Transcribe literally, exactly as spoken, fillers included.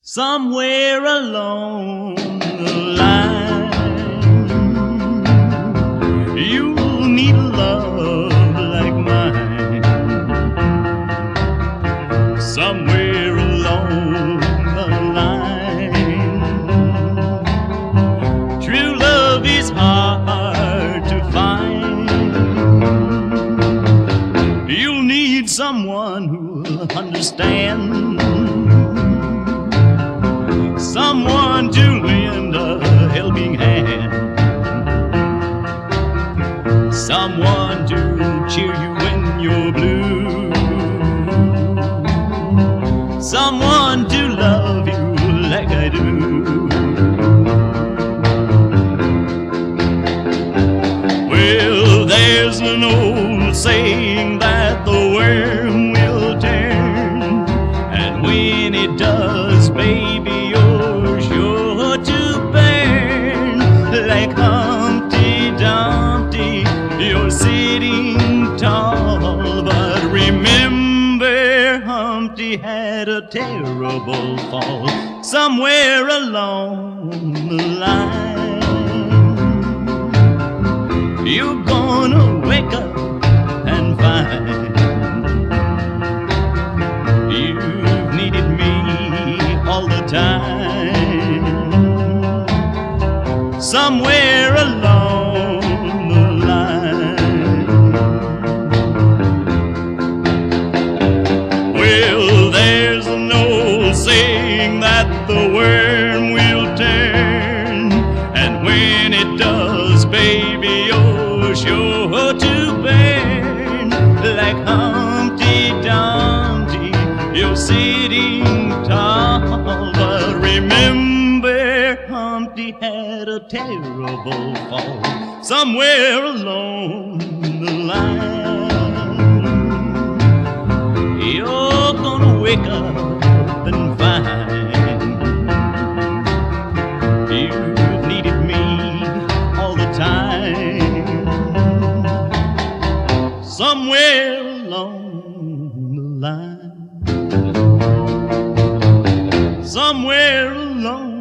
Somewhere along the line, you'll need a love like mine. Somewhere along the line, true love is hard to find. You'll need someone who'll understand, someone to lend a helping hand, someone to cheer you when you're blue, someone to love you like I do. Well, there's an old saying that the worm will turn, and when it does, baby, you're sure to burn. Like Humpty Dumpty, you're sitting tall, but remember, Humpty had a terrible fall. Somewhere along the line, you're gonna wake up and find you've needed me all the time. Somewhere along the line, well, there's an old saying that the worm will turn, and when it does, baby, you're sure to burn. Like Humpty Dumpty, you're sitting tall, but remember, Humpty had a terrible fall. Somewhere along the line, you're gonna wake up and find you've needed me all the time. Somewhere along the line, somewhere along